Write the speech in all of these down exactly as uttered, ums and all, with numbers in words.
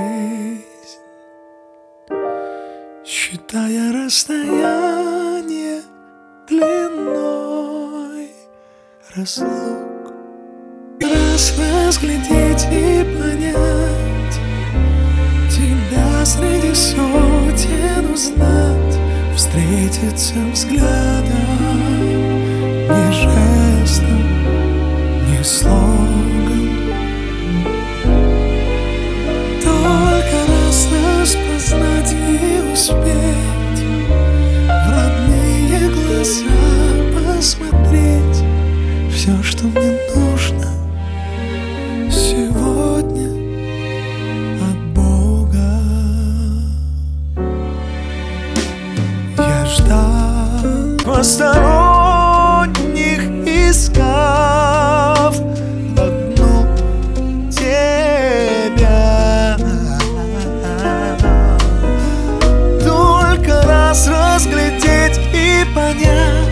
жизнь, считая расстояние длиной разлук. Раз разглядеть и понять тебя среди сотен, узнать, встретиться взглядом, ни жестом, ни слогом. Только раз распознать и успеть, в родные глаза посмотреть. Все, что мне нужно сегодня от Бога. Я ждал посторонних, искав одну тебя. Только раз разглядеть и понять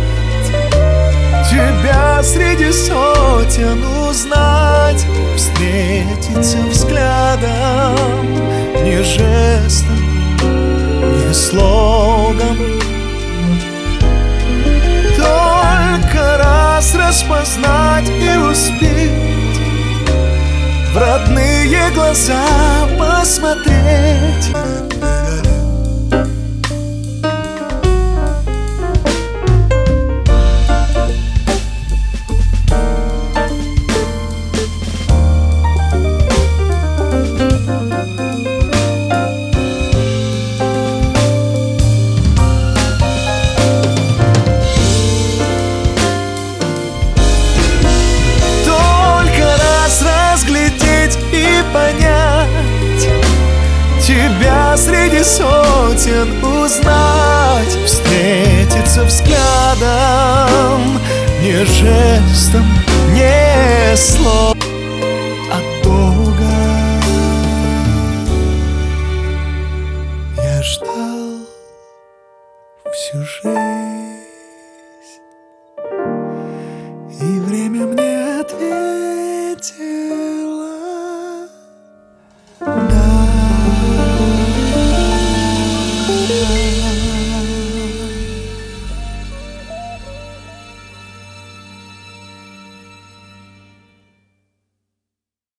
тебя среди сотен, узнать, встретиться взглядом, ни жестом, ни слогом. Только раз распознать и успеть, в родные глаза посмотреть. Понять тебя среди сотен, узнать, встретиться взглядом, ни жестом, ни словом.